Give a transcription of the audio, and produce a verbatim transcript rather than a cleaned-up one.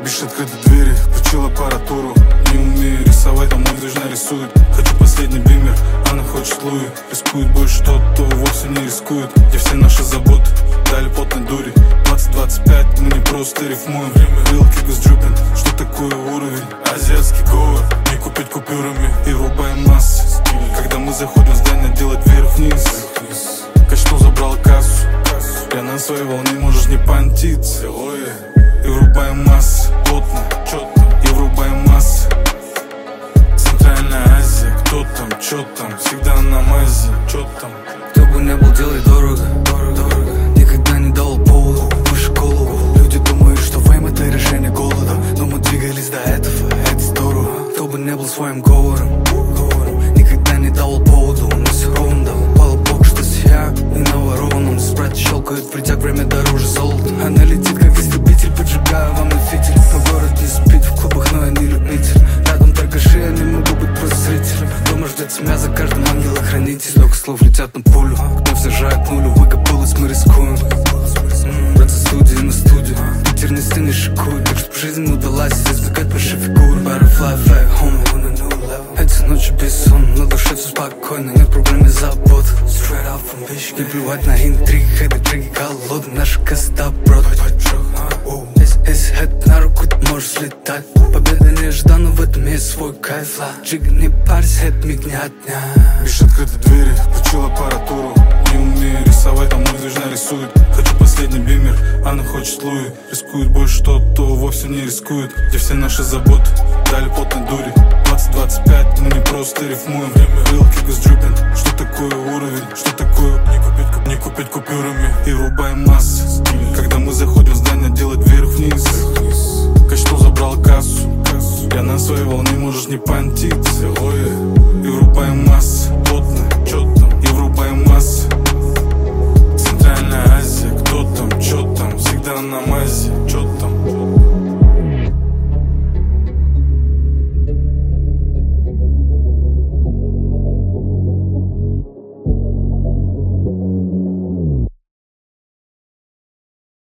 Бишь открыты двери, включил аппаратуру. Не умею рисовать, а мой движна рисует. Хочу последний бимер, она хочет Луи. Рискует больше тот, кто вовсе не рискует. Где все наши заботы дали потной дури. Двадцать двадцать пять, мы не просто рифмуем. Real kick is dripping, что такое уровень? Азиатский говор, не купить купюрами. И врубаем массы, когда мы заходим в здание, делать вверх-вниз. Качнул, забрал кассу. Я на своей волне, можешь не понтиться. И врубаем массы, плотно, четко. И врубаем массы. Центральная Азия, кто там, чё там, всегда на мазе, чё там. Кто бы не был, делай дорого, дорого, дорого. Никогда не дал поводу выше голову. Люди думают, что фейм это решение голода, но мы двигались до этого, это здорово. Кто бы не был своим говором, говором. Никогда не дал поводу, мы все ровно давал. Пал бог, что я не наворованным. Спрайт щелкает, притяг, время дороже золота. Она летит, как истребитель, поджигая вам и фитиль. Но город не спит в клубах, но я не любитель. Рядом торгаши, я не могу быть просто зрителем. Дома ждет семья, за каждым ангел-охранитель. Столько слов летят на пулю, кто сажает нулю. Выкопалась, мы рискуем. Братцы студии на студию. Питер не стены шикует, так что жизнь удалась избегать большой фигуры. Butterfly fly, homie, on a new level. Эти ночи без сон, на душе все спокойно, нет проблем и забот. Straight out from bitch, не плевать на интриги. Хэты, треки голодные, наша коста брод. Если хэт на руку, ты можешь слетать. Победа неожиданно, в этом есть свой кайф. Джига, не парься, хэт мигнет дня. Бишь открыты двери, включил аппаратуру. Не умею рисовать, а мой движна рисует. Хочу последний бимер, она хочет Луи. Рискует больше тот, кто вовсе не рискует. Где все наши заботы дали потной дури. Двадцать двадцать пять, мы не просто рифмуем. Real kick is dripping, что такое уровень? Что такое не купить, не купить купюрами? И врубаем массы, когда мы заходим в здание, делать вверх-вниз. Качнул, забрал кассу. Я на своей волне, можешь не понтиться. И врубаем массы, плотно, четко. И врубаем массы. Центральная Азия, кто там, чё там, всегда на